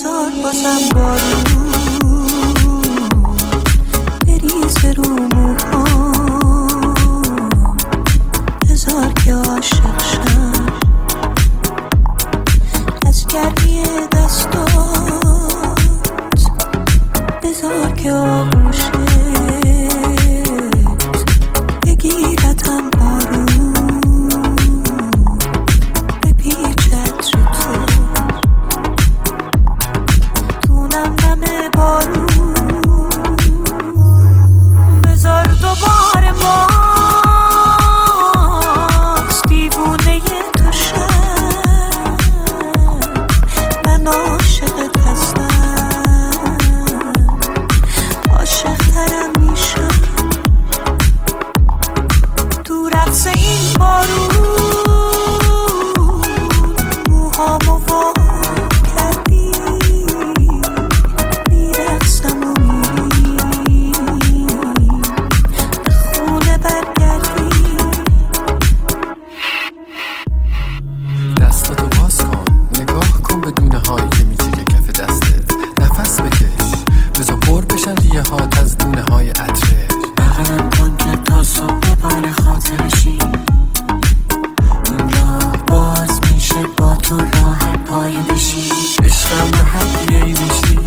بذار بازم بارون بریزه رو موهام، بذار که عاشق شم از گرمی دستات، بذار که آغوشت بگیرتم آروم بپیچد رو تو نم بارون، بذار دوباره باز دیوونه تو شم، من عاشقت هستم، عاشق ترم میشم تو رقص این بارون، موهامو وا کردی میرقصم و میری به خونه برگردی. دستاتو باز کن، نگاه کن به دونه هایی که میچیه کف دستت، نفس بکش بذار پر بشن ریه هات از دونه های عطره، بغلم کن که تا صبح بال خاطرشی، این راه باز میشه با تو راه پای بشی، عشقم به هدیه ای میشی،